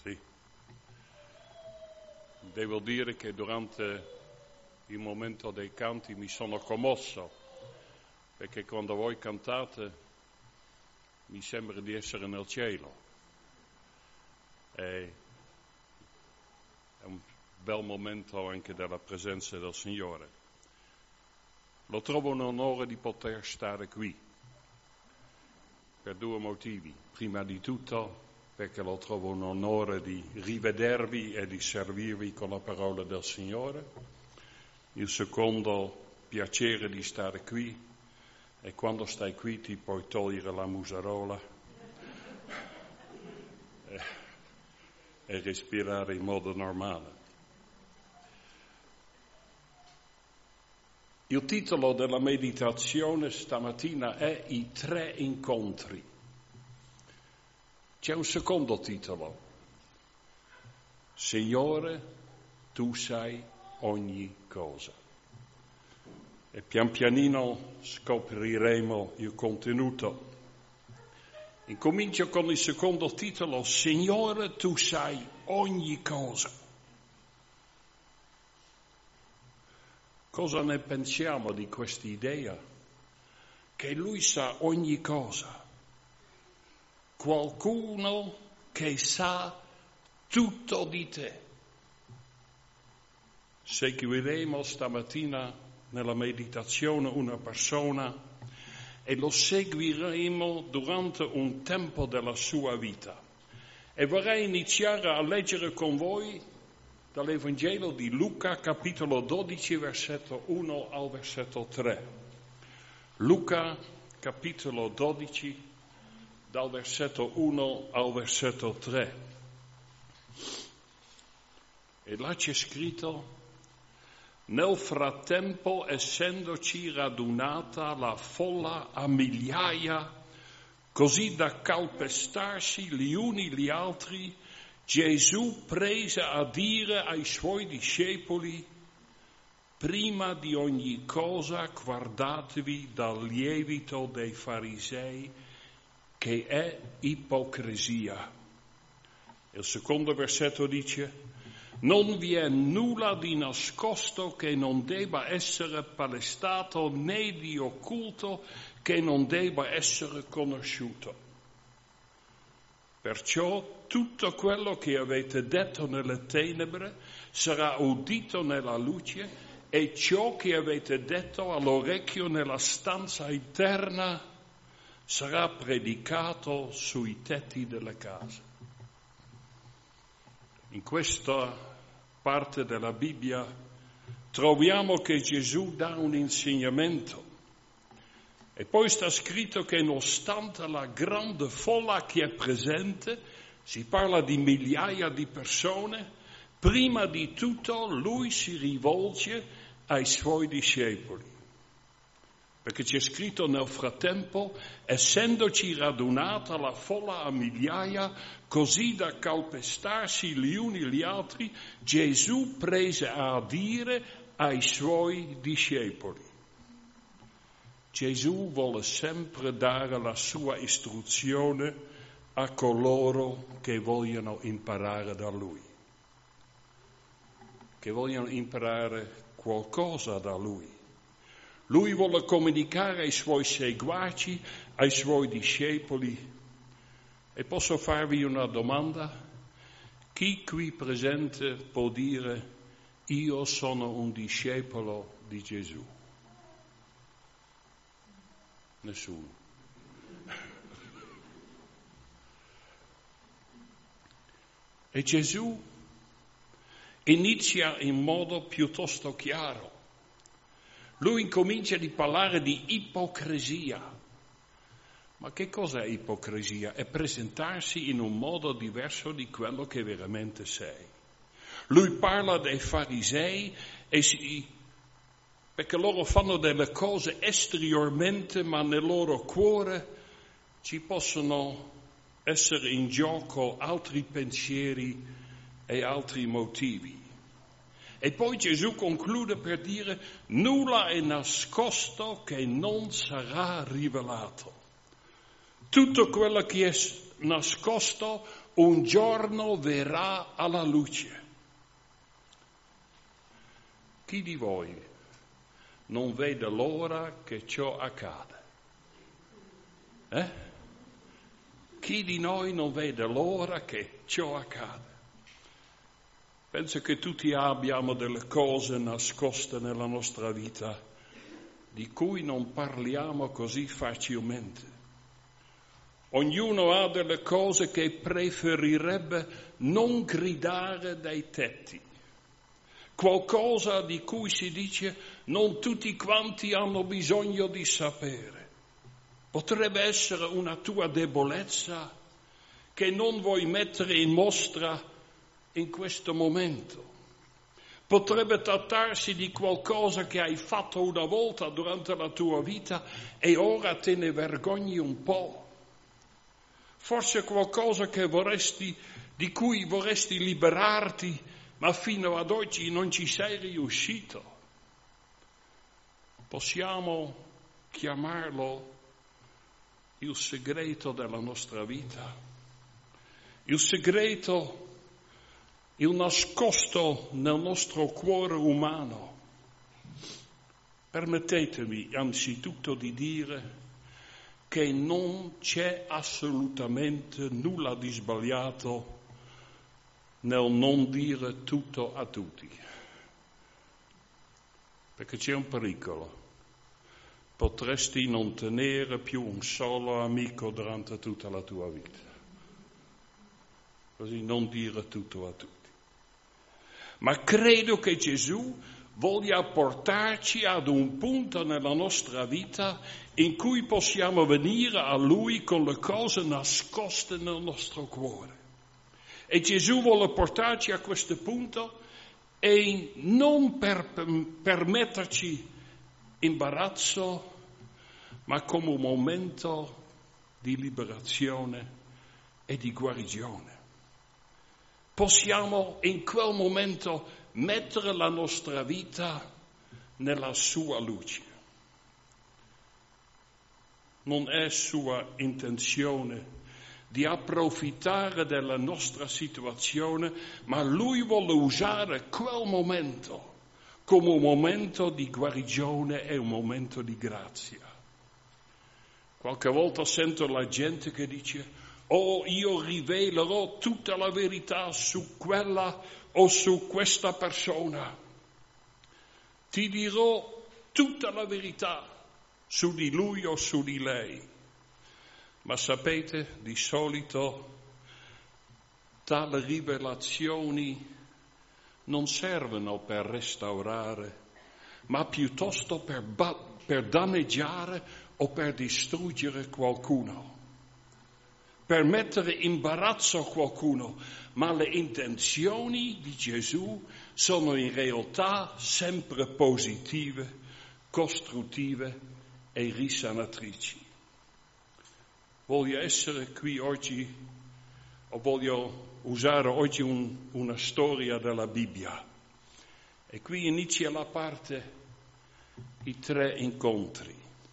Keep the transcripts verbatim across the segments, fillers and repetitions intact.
Sì. Devo dire che durante il momento dei canti mi sono commosso, perché quando voi cantate mi sembra di essere nel cielo. E è un bel momento anche della presenza del Signore. Lo trovo un onore di poter stare qui, per due motivi. Prima di tutto perché lo trovo un onore di rivedervi e di servirvi con la parola del Signore. Il secondo piacere di stare qui è quando stai qui ti puoi togliere la muserola e, e respirare in modo normale. Il titolo della meditazione stamattina è I tre incontri. C'è un secondo titolo. Signore, tu sai ogni cosa. E pian pianino scopriremo il contenuto. Incomincio con il secondo titolo. Signore, tu sai ogni cosa. Cosa ne pensiamo di questa idea? Che Lui sa ogni cosa. Qualcuno che sa tutto di te. Seguiremo stamattina nella meditazione una persona e lo seguiremo durante un tempo della sua vita. E vorrei iniziare a leggere con voi dall'Evangelo di Luca, capitolo dodici, versetto uno al versetto tre. Luca, capitolo dodici, dal versetto uno al versetto tre. E là c'è scritto: nel frattempo, essendoci radunata la folla a migliaia, così da calpestarsi gli uni gli altri, Gesù prese a dire ai suoi discepoli: prima di ogni cosa guardatevi dal lievito dei farisei, che è ipocrisia. Il secondo versetto dice: non vi è nulla di nascosto che non debba essere palestato, né di occulto che non debba essere conosciuto. Perciò tutto quello che avete detto nelle tenebre sarà udito nella luce, e ciò che avete detto all'orecchio nella stanza interna sarà predicato sui tetti delle case. In questa parte della Bibbia troviamo che Gesù dà un insegnamento e poi sta scritto che nonostante la grande folla che è presente, si parla di migliaia di persone, prima di tutto lui si rivolge ai suoi discepoli. Perché c'è scritto nel frattempo, essendoci radunata la folla a migliaia, così da calpestarsi gli uni gli altri, Gesù prese a dire ai suoi discepoli. Gesù vuole sempre dare la sua istruzione a coloro che vogliono imparare da Lui, che vogliono imparare qualcosa da Lui. Lui vuole comunicare ai suoi seguaci, ai suoi discepoli. E posso farvi una domanda? Chi qui presente può dire: io sono un discepolo di Gesù? Nessuno. E Gesù inizia in modo piuttosto chiaro. Lui incomincia a parlare di ipocrisia. Ma che cos'è ipocrisia? È presentarsi in un modo diverso di quello che veramente sei. Lui parla dei farisei e si, perché loro fanno delle cose esteriormente, ma nel loro cuore ci possono essere in gioco altri pensieri e altri motivi. E poi Gesù conclude per dire: nulla è nascosto che non sarà rivelato. Tutto quello che è nascosto un giorno verrà alla luce. Chi di voi non vede l'ora che ciò accada? Eh? Chi di noi non vede l'ora che ciò accada? Penso che tutti abbiamo delle cose nascoste nella nostra vita di cui non parliamo così facilmente. Ognuno ha delle cose che preferirebbe non gridare dai tetti. Qualcosa di cui si dice non tutti quanti hanno bisogno di sapere. Potrebbe essere una tua debolezza che non vuoi mettere in mostra in questo momento. Potrebbe trattarsi di qualcosa che hai fatto una volta durante la tua vita e ora te ne vergogni un po'. Forse qualcosa che vorresti, di cui vorresti liberarti, ma fino ad oggi non ci sei riuscito. Possiamo chiamarlo il segreto della nostra vita, il segreto, il nascosto nel nostro cuore umano. Permettetemi anzitutto di dire che non c'è assolutamente nulla di sbagliato nel non dire tutto a tutti, perché c'è un pericolo. Potresti non tenere più un solo amico durante tutta la tua vita. Così non dire tutto a tutti. Ma credo che Gesù voglia portarci ad un punto nella nostra vita in cui possiamo venire a Lui con le cose nascoste nel nostro cuore. E Gesù vuole portarci a questo punto e non per, per metterci imbarazzo, ma come un momento di liberazione e di guarigione. Possiamo in quel momento mettere la nostra vita nella sua luce. Non è sua intenzione di approfittare della nostra situazione, ma Lui vuole usare quel momento come un momento di guarigione e un momento di grazia. Qualche volta sento la gente che dice: oh, io rivelerò tutta la verità su quella o su questa persona. Ti dirò tutta la verità su di lui o su di lei. Ma sapete, di solito tali rivelazioni non servono per restaurare, ma piuttosto per, ba- per danneggiare o per distruggere qualcuno, per mettere in imbarazzo qualcuno. Ma le intenzioni di Gesù sono in realtà sempre positive, costruttive e risanatrici. Voglio essere qui oggi, o voglio usare oggi un, una storia della Bibbia. E qui inizia la parte, i tre incontri.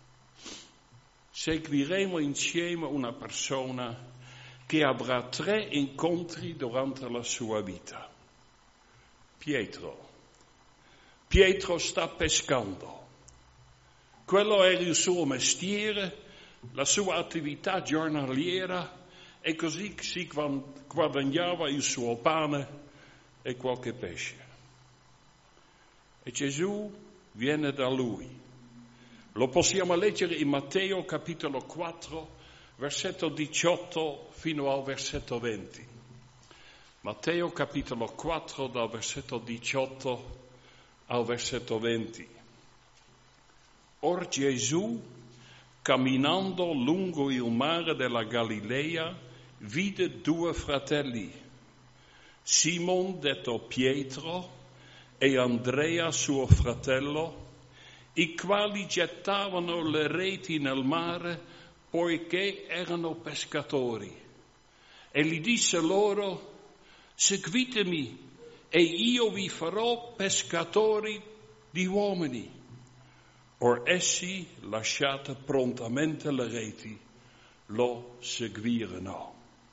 Seguiremo insieme una persona che avrà tre incontri durante la sua vita. Pietro. Pietro sta pescando. Quello era il suo mestiere, la sua attività giornaliera, e così si guadagnava il suo pane e qualche pesce. E Gesù viene da lui. Lo possiamo leggere in Matteo capitolo quattro, versetto diciotto fino al versetto venti. Matteo capitolo quattro, dal versetto diciotto al versetto venti. Or Gesù, camminando lungo il mare della Galilea, vide due fratelli, Simon detto Pietro e Andrea suo fratello, i quali gettavano le reti nel mare poiché erano pescatori. E gli disse loro: seguitemi e io vi farò pescatori di uomini. Or essi, lasciate prontamente le reti, lo seguirono.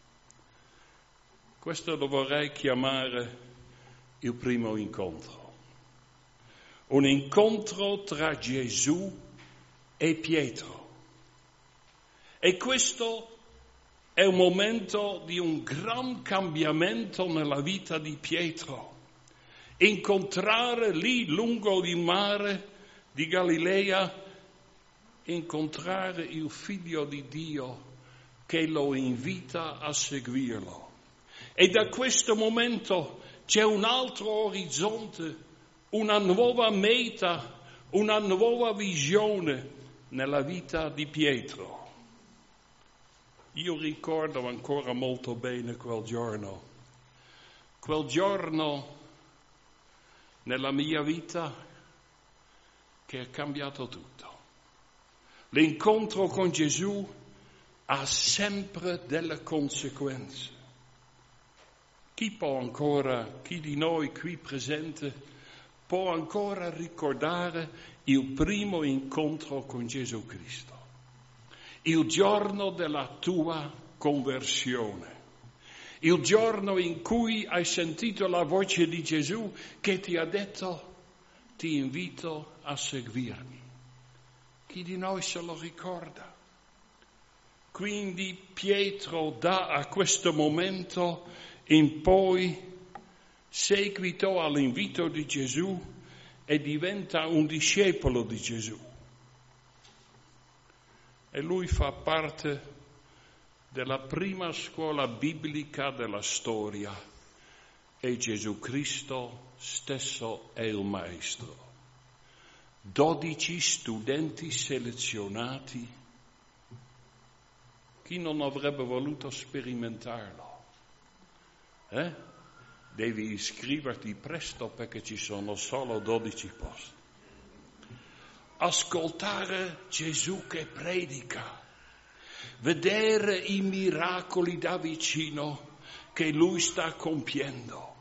Questo lo vorrei chiamare il primo incontro. Un incontro tra Gesù e Pietro. E questo è un momento di un gran cambiamento nella vita di Pietro. Incontrare lì lungo il mare di Galilea, incontrare il Figlio di Dio che lo invita a seguirlo. E da questo momento c'è un altro orizzonte, una nuova meta, una nuova visione nella vita di Pietro. Io ricordo ancora molto bene quel giorno. Quel giorno nella mia vita che ha cambiato tutto. L'incontro con Gesù ha sempre delle conseguenze. Chi può ancora, chi di noi qui presente, può ancora ricordare il primo incontro con Gesù Cristo? Il giorno della tua conversione. Il giorno in cui hai sentito la voce di Gesù che ti ha detto: ti invito a seguirmi. Chi di noi se lo ricorda? Quindi Pietro dà a questo momento in poi seguito all'invito di Gesù e diventa un discepolo di Gesù. E lui fa parte della prima scuola biblica della storia e Gesù Cristo stesso è il maestro. Dodici studenti selezionati. Chi non avrebbe voluto sperimentarlo? Eh? Devi iscriverti presto perché ci sono solo dodici posti. Ascoltare Gesù che predica. Vedere i miracoli da vicino che lui sta compiendo,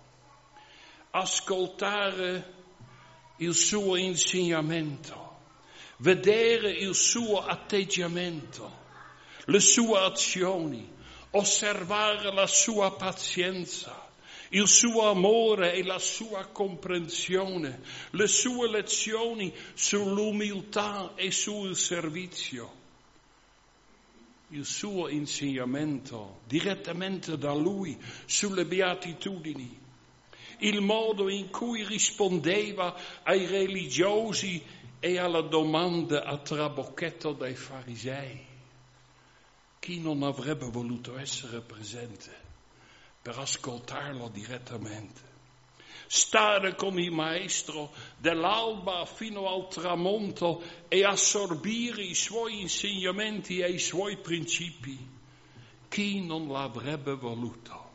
ascoltare il suo insegnamento, vedere il suo atteggiamento, le sue azioni, osservare la sua pazienza, il suo amore e la sua comprensione, le sue lezioni sull'umiltà e sul servizio. Il suo insegnamento direttamente da lui sulle beatitudini, il modo in cui rispondeva ai religiosi e alla domanda a trabocchetto dei farisei. Chi non avrebbe voluto essere presente per ascoltarlo direttamente? Stare con il maestro dall'alba fino al tramonto e assorbire i suoi insegnamenti e i suoi principi. Chi non l'avrebbe voluto?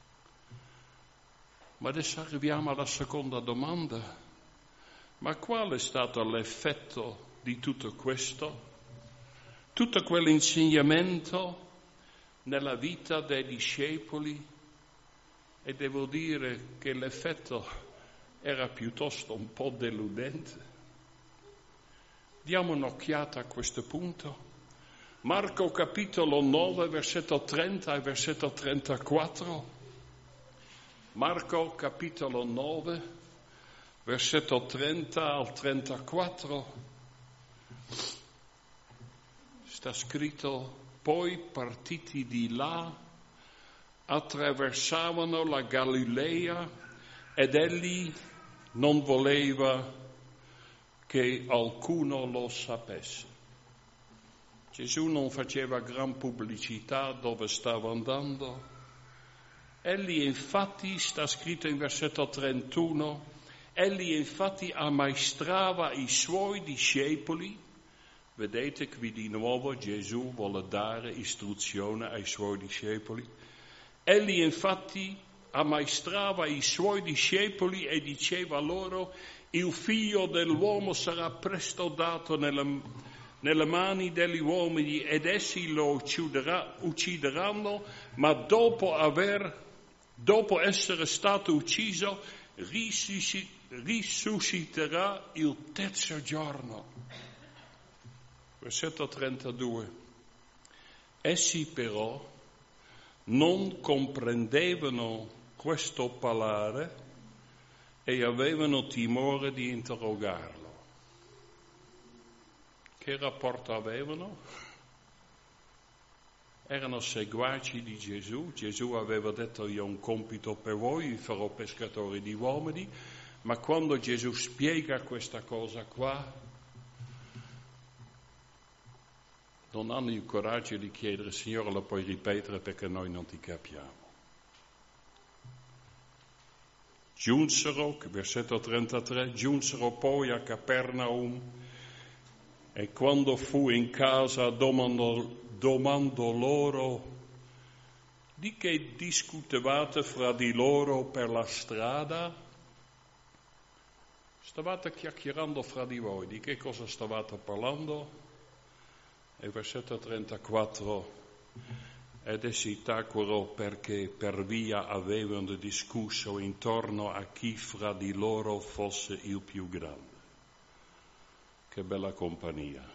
Ma adesso arriviamo alla seconda domanda. Ma qual è stato l'effetto di tutto questo? Tutto quell'insegnamento nella vita dei discepoli? E devo dire che l'effetto era piuttosto un po' deludente. Diamo un'occhiata a questo punto. Marco capitolo nove, versetto trenta e versetto trentaquattro. Marco capitolo nove, versetto trenta al trentaquattro. Sta scritto: poi partiti di là attraversavano la Galilea ed egli non voleva che alcuno lo sapesse. Gesù non faceva gran pubblicità dove stava andando. Egli infatti, sta scritto in versetto trentuno, egli infatti ammaestrava i suoi discepoli. Vedete qui di nuovo Gesù vuole dare istruzione ai suoi discepoli. Egli infatti ammaestrava i suoi discepoli e diceva loro: il figlio dell'uomo sarà presto dato nelle, nelle mani degli uomini ed essi lo ucciderà, uccideranno, ma dopo aver, dopo essere stato ucciso, risusciterà il terzo giorno. Versetto trentadue. Essi però non comprendevano questo parlare e avevano timore di interrogarlo. Che rapporto avevano? Erano seguaci di Gesù. Gesù aveva detto: io ho un compito per voi, vi farò pescatori di uomini. Ma quando Gesù spiega questa cosa qua, non hanno il coraggio di chiedere: Signore, lo puoi ripetere perché noi non ti capiamo. Giunsero, versetto trentatré, giunsero poi a Capernaum e quando fu in casa domandò, domandò loro: di che discutevate fra di loro per la strada? Stavate chiacchierando fra di voi, di che cosa stavate parlando? E versetto trentaquattro, ed essi tacquero perché per via avevano discusso intorno a chi fra di loro fosse il più grande. Che bella compagnia.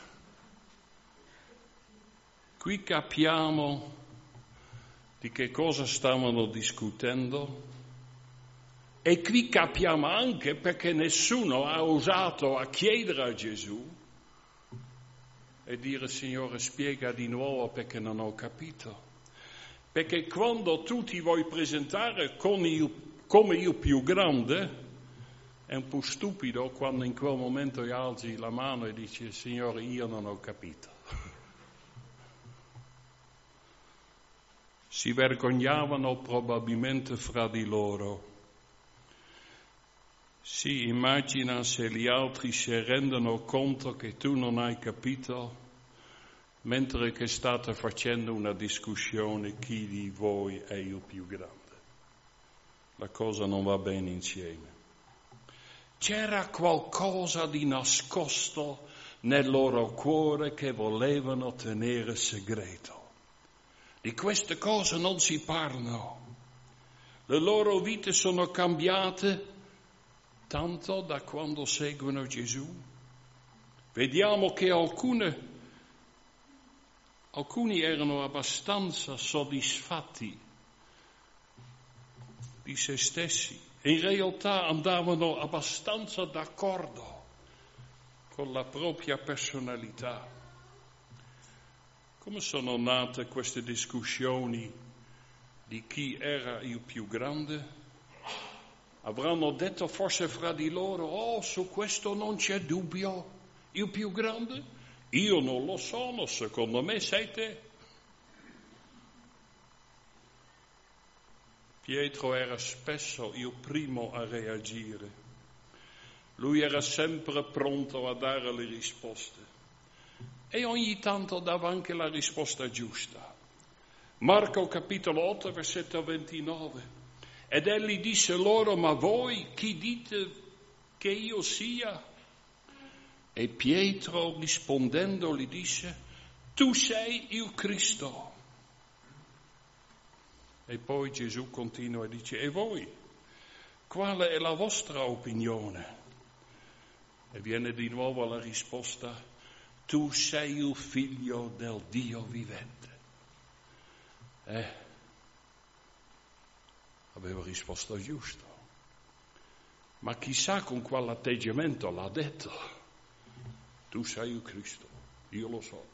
Qui capiamo di che cosa stavano discutendo e qui capiamo anche perché nessuno ha osato a chiedere a Gesù e dire: Signore, spiega di nuovo perché non ho capito. Perché quando tu ti vuoi presentare con il, come il più grande, è un po' stupido quando in quel momento alzi la mano e dici: Signore, io non ho capito. Si vergognavano probabilmente fra di loro. Si immagina se gli altri si rendono conto che tu non hai capito, mentre che state facendo una discussione chi di voi è il più grande. La cosa non va bene insieme. C'era qualcosa di nascosto nel loro cuore che volevano tenere segreto. Di queste cose non si parlano. Le loro vite sono cambiate tanto da quando seguono Gesù. Vediamo che alcune, alcuni erano abbastanza soddisfatti di se stessi e in realtà andavano abbastanza d'accordo con la propria personalità. Come sono nate queste discussioni di chi era il più grande? Avranno detto forse fra di loro: oh, su questo non c'è dubbio, il più grande? Io non lo sono, secondo me sei te. Pietro era spesso il primo a reagire. Lui era sempre pronto a dare le risposte e ogni tanto dava anche la risposta giusta. Marco capitolo otto, versetto ventinove. Ed egli disse loro: ma voi chi dite che io sia? E Pietro rispondendo gli disse: tu sei il Cristo. E poi Gesù continua e dice: e voi? Quale è la vostra opinione? E viene di nuovo la risposta: tu sei il figlio del Dio vivente. Eh, aveva risposto giusto. Ma chissà con quale atteggiamento l'ha detto. Tu sei il Cristo, io lo so.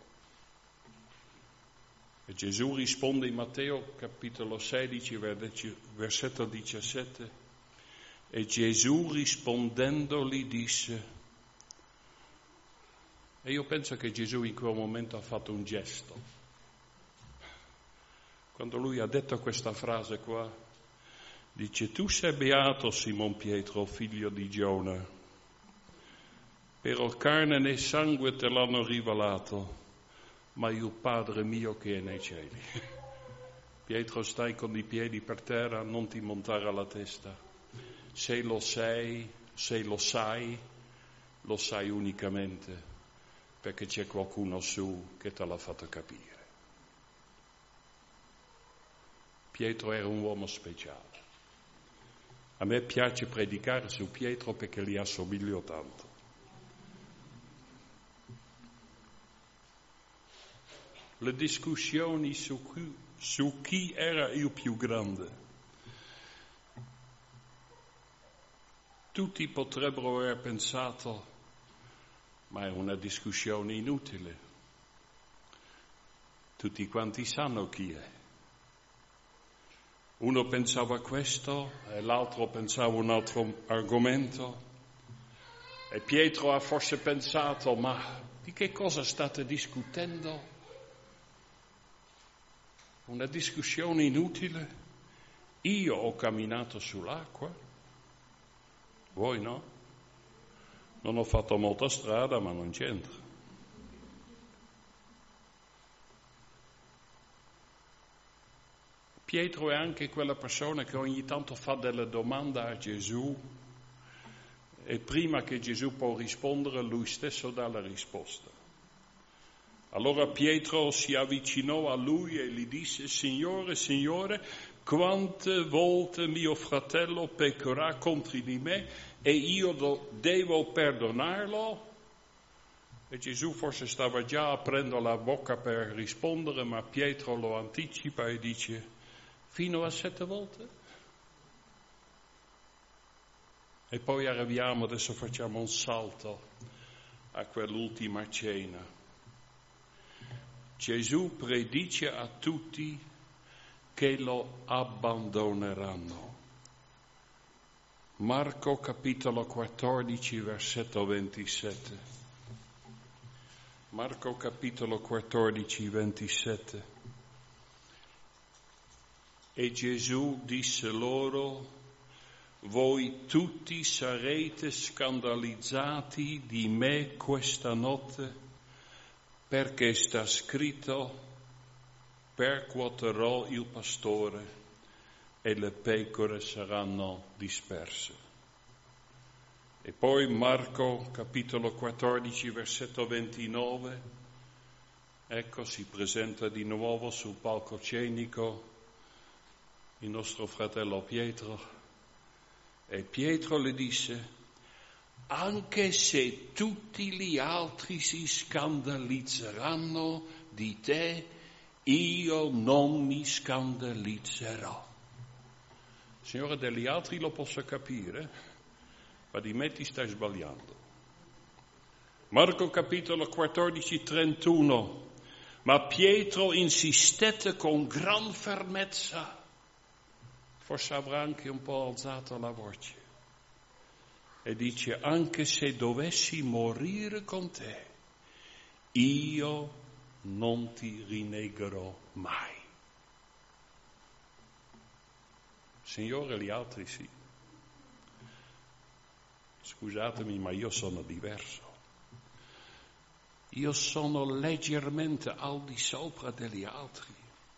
E Gesù risponde in Matteo capitolo sedici, versetto diciassette, e Gesù rispondendo gli disse, e io penso che Gesù in quel momento ha fatto un gesto. Quando lui ha detto questa frase qua, dice: tu sei beato Simon Pietro, figlio di Giona, però carne né sangue te l'hanno rivelato, ma il Padre mio che è nei cieli. Pietro, stai con i piedi per terra, non ti montare alla testa. Se lo sei, se lo sai, lo sai unicamente perché c'è qualcuno su che te l'ha fatto capire. Pietro era un uomo speciale. A me piace predicare su Pietro perché li assomiglio tanto. le discussioni su chi, su chi era il più grande. Tutti potrebbero aver pensato, ma è una discussione inutile. Tutti quanti sanno chi è. Uno pensava questo e l'altro pensava un altro argomento. E Pietro ha forse pensato, ma di che cosa state discutendo? Una discussione inutile? Io ho camminato sull'acqua, voi no? Non ho fatto molta strada, ma non c'entra. Pietro è anche quella persona che ogni tanto fa delle domande a Gesù e prima che Gesù può rispondere lui stesso dà la risposta. Allora Pietro si avvicinò a lui e gli disse: Signore, Signore, quante volte mio fratello peccherà contro di me e io do, devo perdonarlo? E Gesù forse stava già aprendo la bocca per rispondere, ma Pietro lo anticipa e dice: fino a sette volte? E poi arriviamo, adesso facciamo un salto a quell'ultima cena. Gesù predice a tutti che lo abbandoneranno. Marco capitolo quattordici, versetto ventisette. Marco capitolo quattordici, ventisette. E Gesù disse loro: voi tutti sarete scandalizzati di me questa notte, perché sta scritto: percuoterò il pastore e le pecore saranno disperse. E poi Marco capitolo quattordici, versetto ventinove, ecco si presenta di nuovo sul palcoscenico il nostro fratello Pietro, e Pietro le disse: anche se tutti gli altri si scandalizzeranno di te, io non mi scandalizzerò. Signore, degli altri lo posso capire, ma di me ti stai sbagliando. Marco capitolo quattordici, trentuno. Ma Pietro insistette con gran fermezza. Forse avrà anche un po' alzato la voce e dice: anche se dovessi morire con te, io non ti rinnegherò mai. Signore, gli altri sì. Scusatemi, ma io sono diverso. Io sono leggermente al di sopra degli altri.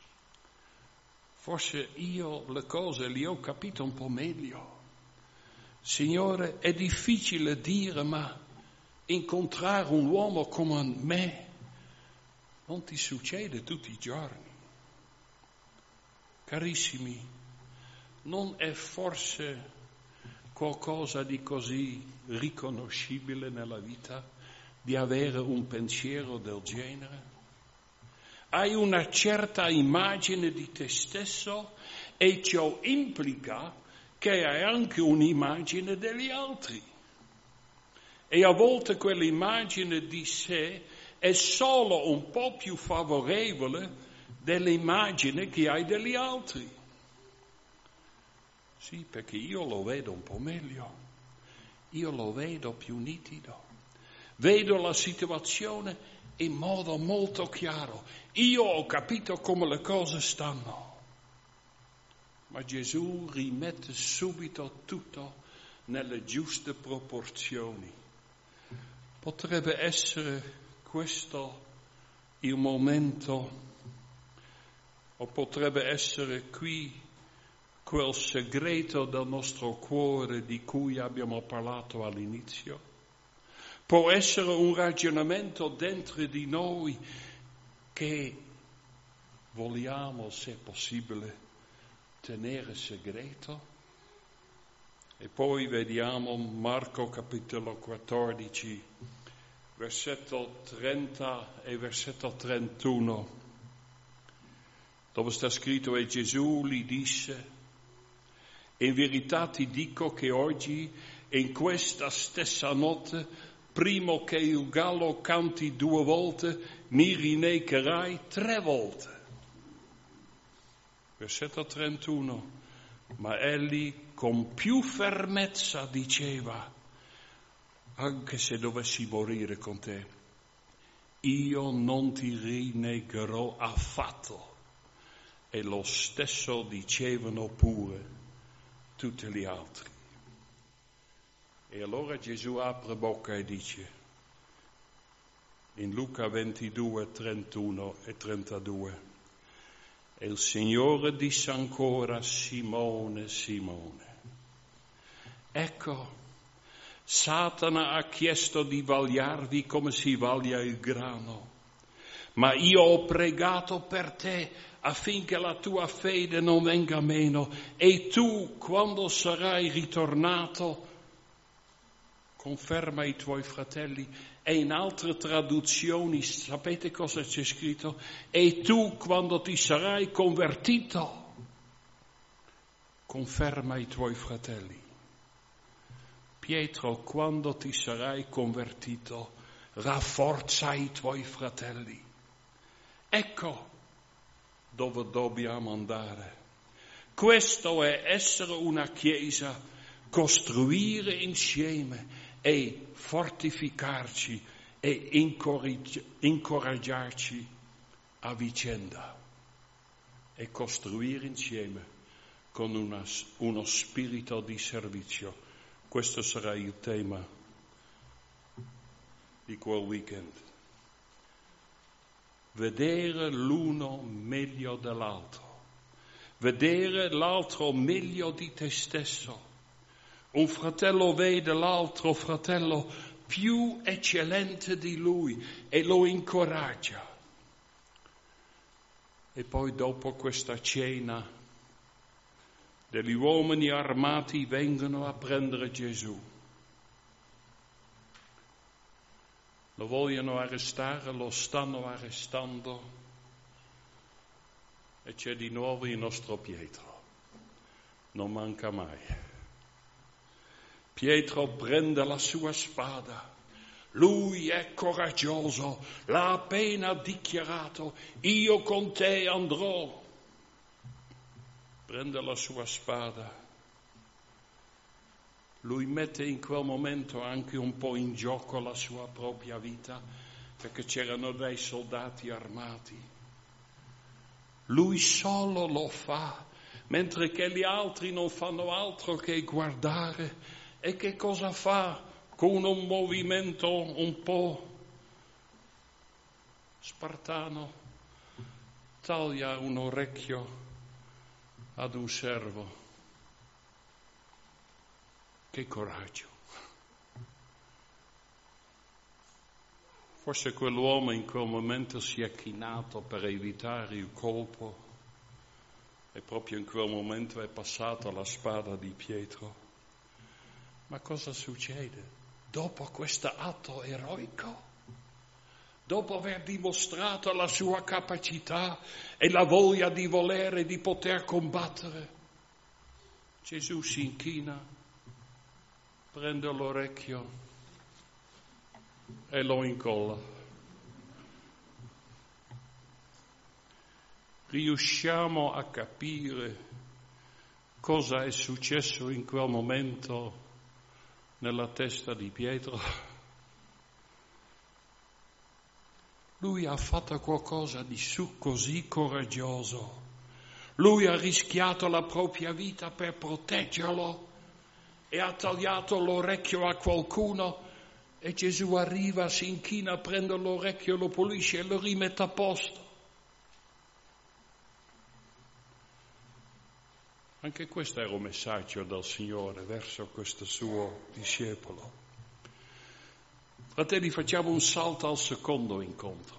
Forse io le cose le ho capite un po' meglio. Signore, è difficile dire, ma incontrare un uomo come me non ti succede tutti i giorni. Carissimi, non è forse qualcosa di così riconoscibile nella vita di avere un pensiero del genere? Hai una certa immagine di te stesso e ciò implica che hai anche un'immagine degli altri. E a volte quell'immagine di sé è solo un po' più favorevole dell'immagine che hai degli altri. Sì, perché io lo vedo un po' meglio, io lo vedo più nitido, vedo la situazione in modo molto chiaro. Io ho capito come le cose stanno. Ma Gesù rimette subito tutto nelle giuste proporzioni. Potrebbe essere questo il momento, o potrebbe essere qui quel segreto del nostro cuore di cui abbiamo parlato all'inizio. Può essere un ragionamento dentro di noi che vogliamo, se possibile, tenere segreto. E poi vediamo Marco capitolo quattordici, versetto trenta e versetto trentuno. dove sta scritto e Gesù gli disse: in verità ti dico che oggi, in questa stessa notte, prima che il gallo canti due volte, mi rinnegherai tre volte. Versetto trentuno. Ma egli con più fermezza diceva: anche se dovessi morire con te, io non ti rinnegherò affatto. E lo stesso dicevano pure tutti gli altri. E allora Gesù apre bocca e dice, in Luca ventidue, trentuno e trentadue, e il Signore disse ancora: Simone, Simone, ecco, Satana ha chiesto di vagliarvi come si vaglia il grano, ma io ho pregato per te affinché la tua fede non venga meno, e tu, quando sarai ritornato, conferma i tuoi fratelli. E in altre traduzioni, sapete cosa c'è scritto? E tu, quando ti sarai convertito, conferma i tuoi fratelli. Pietro, quando ti sarai convertito, rafforza i tuoi fratelli. Ecco dove dobbiamo andare. Questo è essere una chiesa, costruire insieme e fortificarci e incoraggi- incoraggiarci a vicenda e costruire insieme con una, uno spirito di servizio. Questo sarà il tema di quel weekend. Vedere l'uno meglio dell'altro, vedere l'altro meglio di te stesso. Un fratello vede l'altro fratello più eccellente di lui e lo incoraggia. E poi dopo questa cena degli uomini armati vengono a prendere Gesù. Lo vogliono arrestare, lo stanno arrestando e c'è di nuovo il nostro Pietro. Non manca mai. Pietro prende la sua spada, lui è coraggioso, l'ha appena dichiarato, io con te andrò. Prende la sua spada, lui mette in quel momento anche un po' in gioco la sua propria vita, perché c'erano dei soldati armati. Lui solo lo fa, mentre che gli altri non fanno altro che guardare. E che cosa fa? Con un movimento un po' spartano, taglia un orecchio ad un servo. Che coraggio! Forse quell'uomo in quel momento si è chinato per evitare il colpo e proprio in quel momento è passata la spada di Pietro. Ma cosa succede? Dopo questo atto eroico, dopo aver dimostrato la sua capacità e la voglia di volere, di poter combattere, Gesù si inchina, prende l'orecchio e lo incolla. Riusciamo a capire cosa è successo in quel momento nella testa di Pietro? Lui ha fatto qualcosa di su così coraggioso. Lui ha rischiato la propria vita per proteggerlo e ha tagliato l'orecchio a qualcuno e Gesù arriva, si inchina, prende l'orecchio, lo pulisce e lo rimette a posto. Anche questo era un messaggio del Signore verso questo suo discepolo. Fratelli, facciamo un salto al secondo incontro.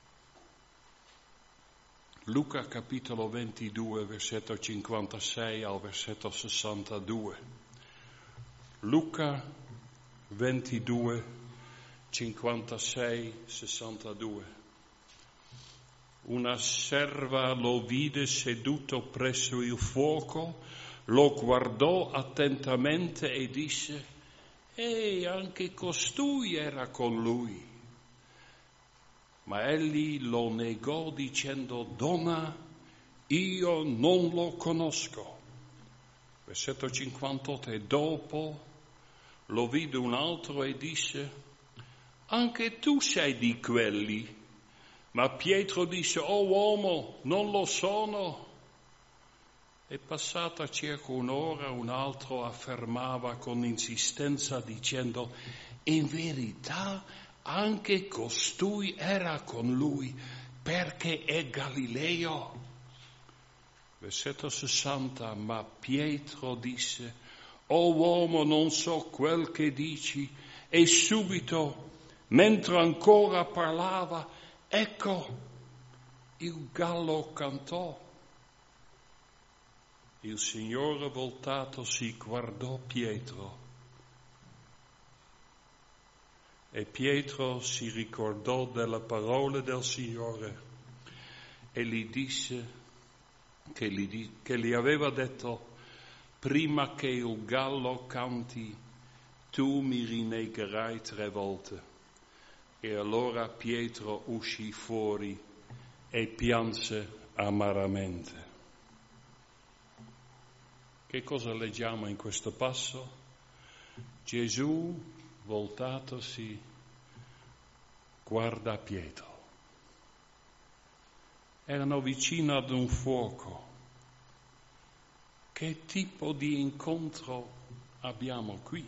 Luca capitolo ventidue, versetto cinquantasei al versetto sessantadue. Luca ventidue, cinquantasei, sessantadue. una serva lo vide seduto presso il fuoco, lo guardò attentamente e disse: «Ehi, anche costui era con lui». Ma egli lo negò dicendo: «Donna, io non lo conosco». Versetto cinquantotto. E dopo lo vide un altro e disse: «Anche tu sei di quelli». Ma Pietro disse: «Oh uomo, non lo sono». E passata circa un'ora un altro affermava con insistenza dicendo: «In verità anche costui era con lui, perché è Galileo». Versetto sessanta. Ma Pietro disse: «O uomo, non so quel che dici». E subito, mentre ancora parlava, ecco, il gallo cantò. Il Signore voltatosi guardò Pietro e Pietro si ricordò delle parole del Signore e gli disse che gli, che gli aveva detto: «Prima che il gallo canti, tu mi rinnegherai tre volte». E allora Pietro uscì fuori e pianse amaramente. Che cosa leggiamo in questo passo? Gesù, voltatosi, guarda Pietro. Erano vicino ad un fuoco. Che tipo di incontro abbiamo qui?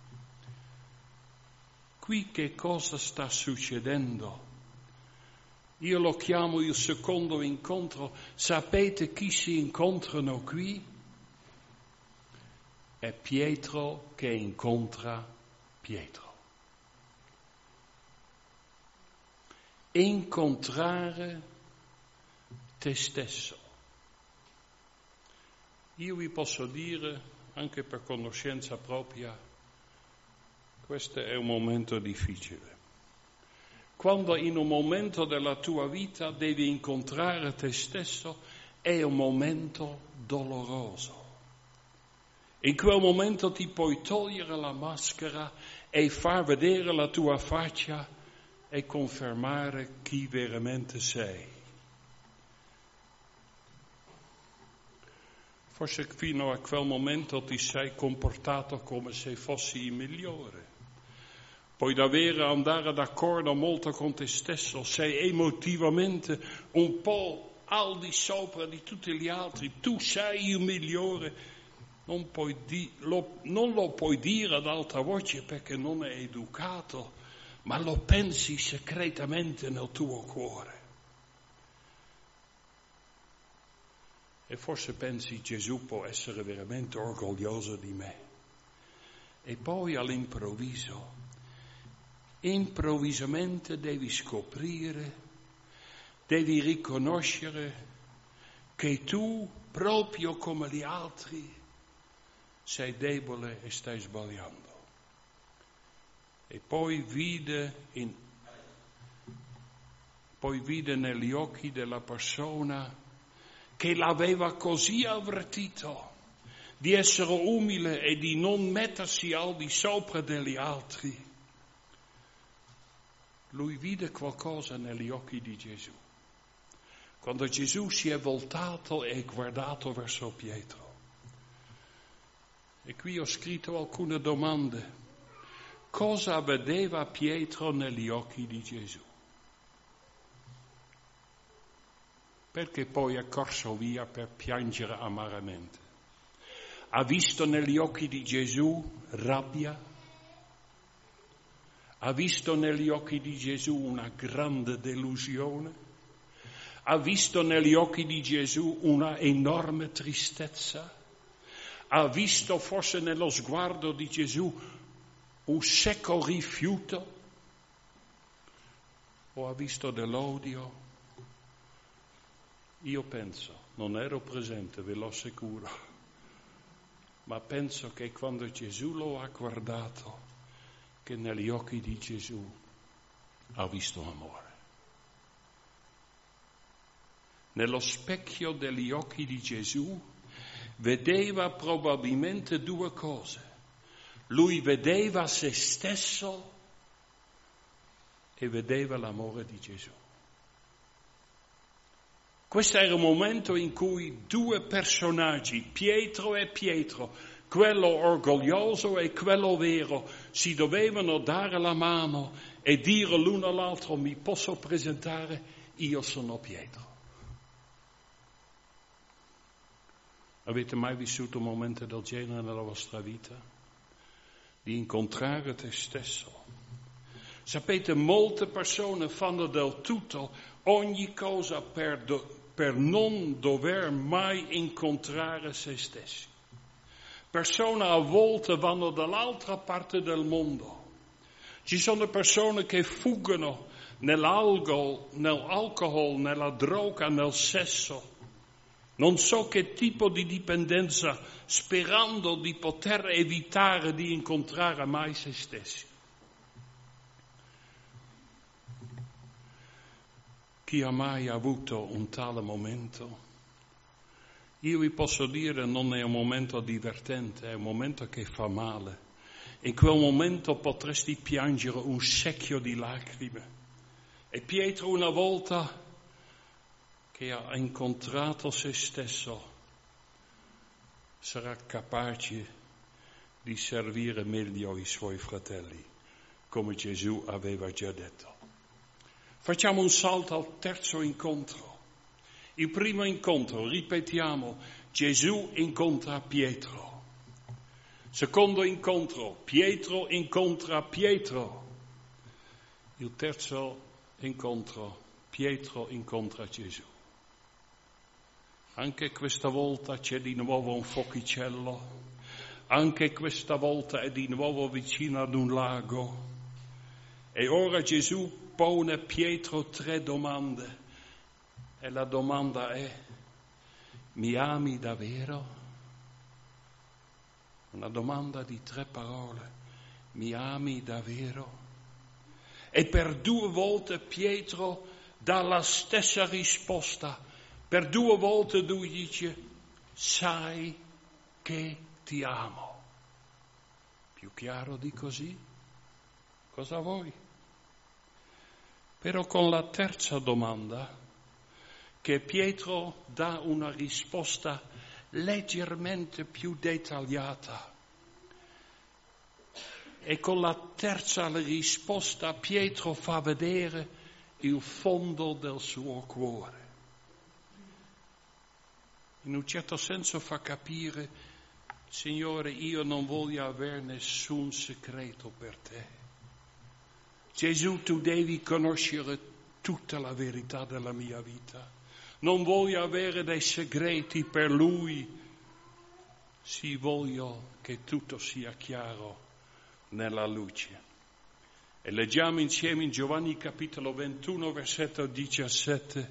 Qui che cosa sta succedendo? Io lo chiamo il secondo incontro. Sapete chi si incontrano qui? È Pietro che incontra Pietro. Incontrare te stesso. Io vi posso dire, anche per conoscenza propria, questo è un momento difficile. Quando in un momento della tua vita devi incontrare te stesso, è un momento doloroso. In quel momento ti puoi togliere la maschera e far vedere la tua faccia e confermare chi veramente sei. Forse fino a quel momento ti sei comportato come se fossi il migliore. Puoi davvero andare d'accordo molto con te stesso, sei emotivamente un po' al di sopra di tutti gli altri, tu sei il migliore. Non, puoi di- lo, non lo puoi dire ad alta voce perché non è educato, ma lo pensi segretamente nel tuo cuore. E forse pensi: Gesù può essere veramente orgoglioso di me. E poi all'improvviso, improvvisamente devi scoprire, devi riconoscere che tu, proprio come gli altri, sei debole e stai sbagliando. E poi vide, in, poi vide negli occhi della persona che l'aveva così avvertito di essere umile e di non mettersi al di sopra degli altri. Lui vide qualcosa negli occhi di Gesù. Quando Gesù si è voltato e guardato verso Pietro. E qui ho scritto alcune domande. Cosa vedeva Pietro negli occhi di Gesù? Perché poi è corso via per piangere amaramente? Ha visto negli occhi di Gesù rabbia? Ha visto negli occhi di Gesù una grande delusione? Ha visto negli occhi di Gesù una enorme tristezza? Ha visto forse nello sguardo di Gesù un secco rifiuto? O ha visto dell'odio? Io penso, non ero presente, ve lo assicuro, ma penso che quando Gesù lo ha guardato, che negli occhi di Gesù ha visto amore. nello specchio degli occhi di Gesù, vedeva probabilmente due cose. Lui vedeva se stesso e vedeva l'amore di Gesù. Questo era un momento in cui due personaggi, Pietro e Pietro, quello orgoglioso e quello vero, si dovevano dare la mano e dire l'uno all'altro: mi posso presentare? Io sono Pietro. Avete mai vissuto un momento del genere nella vostra vita? Di incontrare te stesso? Sapete, molte persone fanno del tutto ogni cosa per, do, per non dover mai incontrare se stessi. Persone a volte vanno dall'altra parte del mondo. Ci sono persone che fuggono nell'alcol, nell'alcol, nella droga, nel sesso. Non so che tipo di dipendenza, sperando di poter evitare di incontrare mai se stessi. Chi ha mai avuto un tale momento? Io vi posso dire, non è un momento divertente, è un momento che fa male. In quel momento potresti piangere un secchio di lacrime. E Pietro, una volta che ha incontrato se stesso, sarà capace di servire meglio i suoi fratelli, come Gesù aveva già detto. Facciamo un salto al terzo incontro. Il primo incontro, ripetiamo, Gesù incontra Pietro. Secondo incontro, Pietro incontra Pietro. Il terzo incontro, Pietro incontra Gesù. Anche questa volta c'è di nuovo un focicello, anche questa volta è di nuovo vicino ad un lago. E ora Gesù pone a Pietro tre domande. E la domanda è: mi ami davvero? Una domanda di tre parole. Mi ami davvero? E per due volte Pietro dà la stessa risposta. Per due volte lui dice: sai che ti amo. Più chiaro di così? Cosa vuoi? Però con la terza domanda, che Pietro dà una risposta leggermente più dettagliata. E con la terza risposta Pietro fa vedere il fondo del suo cuore. In un certo senso fa capire: Signore, io non voglio avere nessun segreto per te. Gesù, tu devi conoscere tutta la verità della mia vita. Non voglio avere dei segreti per Lui. Sì, voglio che tutto sia chiaro nella luce. E leggiamo insieme in Giovanni capitolo ventuno, versetto diciassette.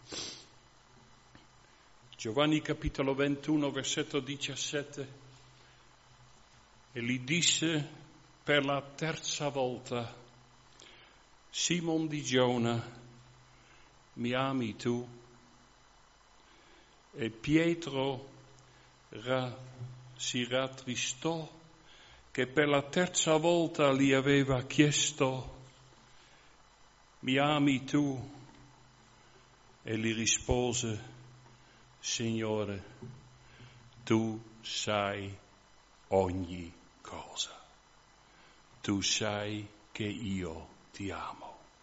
Giovanni capitolo ventuno, versetto diciassette. E gli disse per la terza volta: Simon di Giona, mi ami tu? E Pietro ra, si rattristò che per la terza volta gli aveva chiesto: mi ami tu? E gli rispose: Signore, tu sai ogni cosa. Tu sai che io ti amo.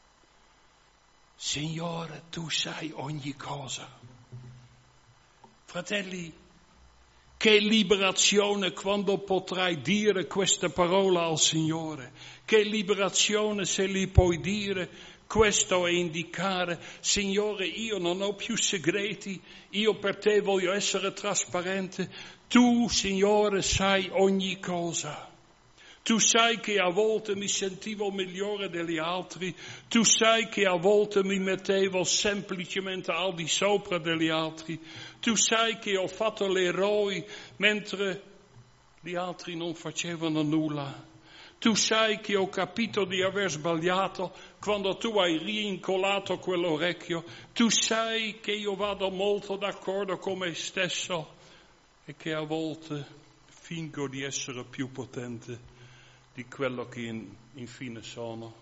Signore, tu sai ogni cosa. Fratelli, che liberazione quando potrai dire questa parola al Signore. Che liberazione se gli puoi dire questo e indicare: Signore, io non ho più segreti, io per te voglio essere trasparente. Tu, Signore, sai ogni cosa. Tu sai che a volte mi sentivo migliore degli altri, tu sai che a volte mi mettevo semplicemente al di sopra degli altri, tu sai che ho fatto l'eroe mentre gli altri non facevano nulla. Tu sai che ho capito di aver sbagliato quando tu hai rincolato quell'orecchio. Tu sai che io vado molto d'accordo con me stesso e che a volte fingo di essere più potente di quello che in, infine sono.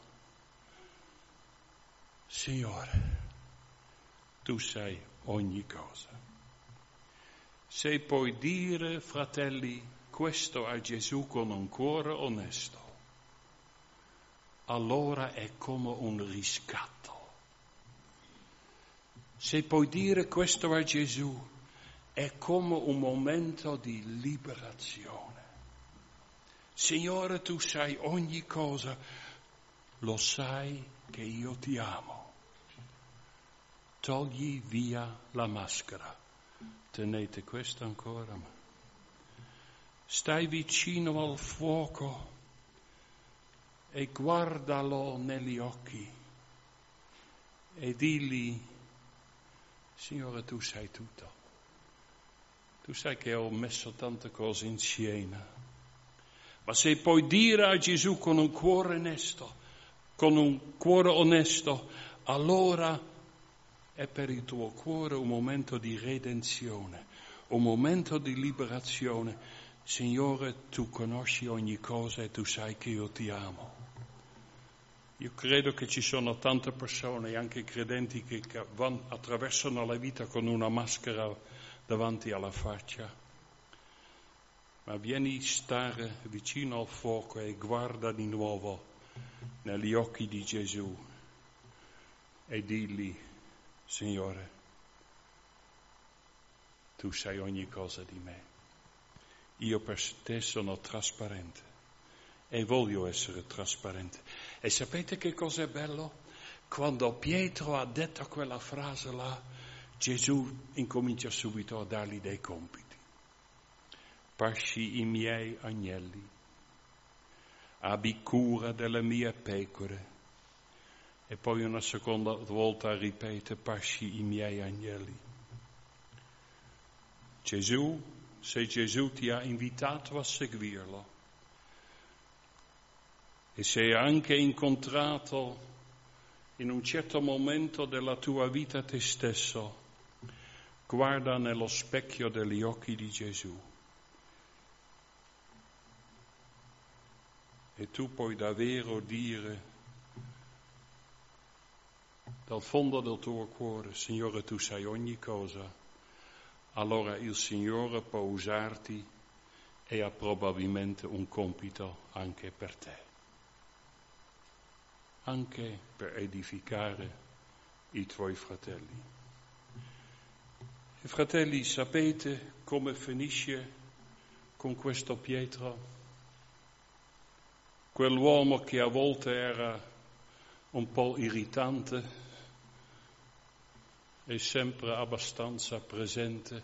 Signore, tu sai ogni cosa. Se puoi dire, fratelli, questo a Gesù con un cuore onesto, allora è come un riscatto. Se puoi dire questo a Gesù, è come un momento di liberazione. Signore, tu sai ogni cosa, lo sai che io ti amo. Togli via la maschera. Tenete questo ancora. Stai vicino al fuoco e guardalo negli occhi e digli, Signore, tu sai tutto. Tu sai che ho messo tante cose in scena. Ma se puoi dire a Gesù con un cuore onesto, con un cuore onesto, allora è per il tuo cuore un momento di redenzione, un momento di liberazione. Signore, tu conosci ogni cosa e tu sai che io ti amo. Io credo che ci sono tante persone, anche credenti, che vanno, attraversano la vita con una maschera davanti alla faccia. Ma vieni stare vicino al fuoco e guarda di nuovo negli occhi di Gesù e digli, Signore, tu sai ogni cosa di me. Io per te sono trasparente e voglio essere trasparente. E sapete che cosa è bello? Quando Pietro ha detto quella frase là, Gesù incomincia subito a dargli dei compiti. Pasci i miei agnelli, abbi cura delle mie pecore. E poi una seconda volta ripete, pasci i miei agnelli. Gesù, se Gesù ti ha invitato a seguirlo, e se hai anche incontrato in un certo momento della tua vita te stesso, guarda nello specchio degli occhi di Gesù e tu puoi davvero dire dal fondo del tuo cuore, Signore, tu sai ogni cosa, allora il Signore può usarti e ha probabilmente un compito anche per te, anche per edificare i tuoi fratelli. E fratelli, sapete come finisce con questo Pietro? Quell'uomo che a volte era un po' irritante e sempre abbastanza presente.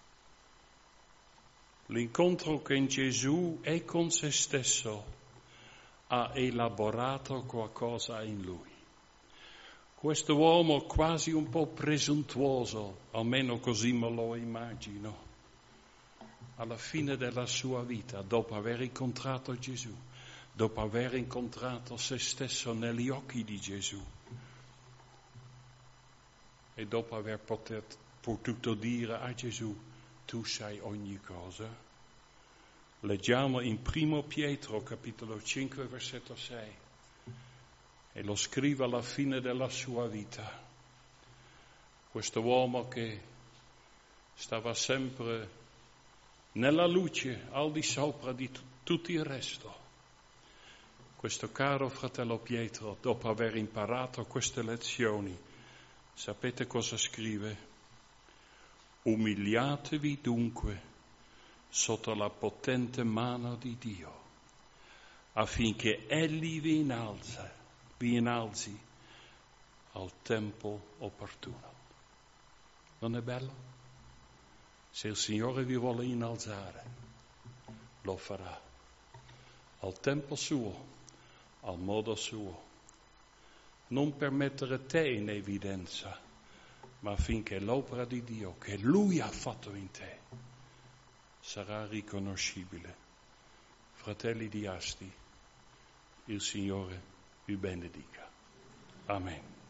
L'incontro con Gesù e con se stesso ha elaborato qualcosa in lui. Questo uomo quasi un po' presuntuoso, almeno così me lo immagino, alla fine della sua vita, dopo aver incontrato Gesù, dopo aver incontrato se stesso negli occhi di Gesù e dopo aver potet, potuto dire a Gesù, tu sai ogni cosa. Leggiamo in primo Pietro, capitolo cinque, versetto sei. E lo scrive alla fine della sua vita. Questo uomo che stava sempre nella luce, al di sopra di t- tutto il resto. Questo caro fratello Pietro, dopo aver imparato queste lezioni, sapete cosa scrive? Umiliatevi dunque sotto la potente mano di Dio, affinché Egli vi innalza. vi innalzi al tempo opportuno. Non è bello? Se il Signore vi vuole innalzare, lo farà al tempo suo, al modo suo. Non per mettere te in evidenza, ma affinché l'opera di Dio che Lui ha fatto in te sarà riconoscibile. Fratelli di Asti, Il Signore vi benedica. Amen.